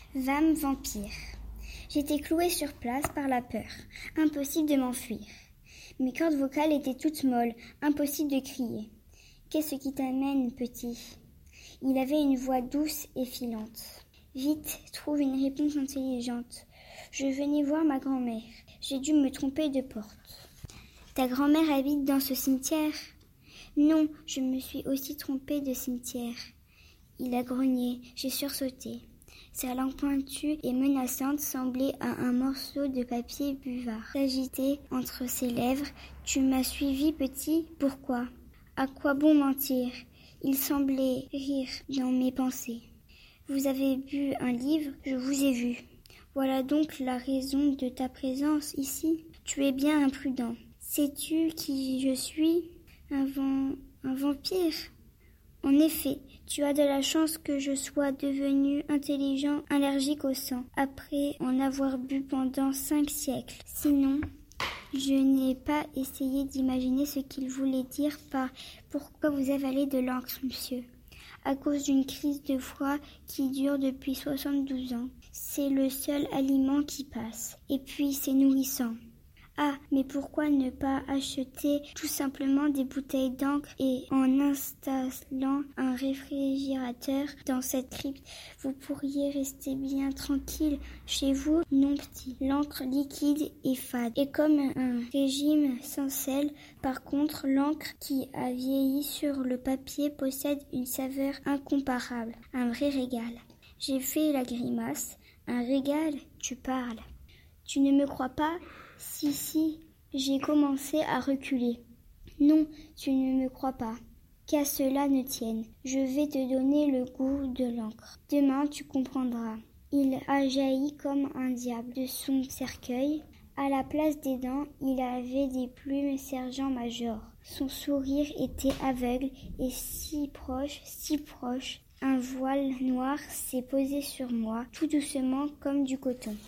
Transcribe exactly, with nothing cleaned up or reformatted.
Vam vampire. J'étais clouée sur place par la peur. Impossible de m'enfuir. Mes cordes vocales étaient toutes molles. Impossible de crier. Qu'est-ce qui t'amène, petit ? Il avait une voix douce et filante. Vite, trouve une réponse intelligente. Je venais voir ma grand-mère. J'ai dû me tromper de porte. Ta grand-mère habite dans ce cimetière ? Non, je me suis aussi trompée de cimetière. Il a grogné, j'ai sursauté. Sa langue pointue et menaçante semblait à un morceau de papier buvard. S'agitait entre ses lèvres. Tu m'as suivi, petit ? Pourquoi ? À quoi bon mentir ? Il semblait rire dans mes pensées. Vous avez bu un livre, je vous ai vu. Voilà donc la raison de ta présence ici. Tu es bien imprudent. Sais-tu qui je suis ? Un, van... un vampire ? En effet, tu as de la chance que je sois devenu intelligent, allergique au sang, après en avoir bu pendant cinq siècles. Sinon, je n'ai pas essayé d'imaginer ce qu'il voulait dire par « Pourquoi vous avalez de l'encre, monsieur ?» À cause d'une crise de froid qui dure depuis soixante-douze ans. C'est le seul aliment qui passe. Et puis, c'est nourrissant. Ah, mais pourquoi ne pas acheter tout simplement des bouteilles d'encre et en installant un réfrigérateur dans cette crypte, vous pourriez rester bien tranquille chez vous, non petit. L'encre liquide et fade est comme un régime sans sel. Par contre, l'encre qui a vieilli sur le papier possède une saveur incomparable, un vrai régal. J'ai fait la grimace. Un régal, tu parles. Tu ne me crois pas ? Si, si, j'ai commencé à reculer. Non, tu ne me crois pas. Qu'à cela ne tienne, je vais te donner le goût de l'encre. Demain, tu comprendras. Il a jailli comme un diable de son cercueil. À la place des dents, il avait des plumes sergent-major. Son sourire était aveugle et si proche, si proche. Un voile noir s'est posé sur moi, tout doucement comme du coton.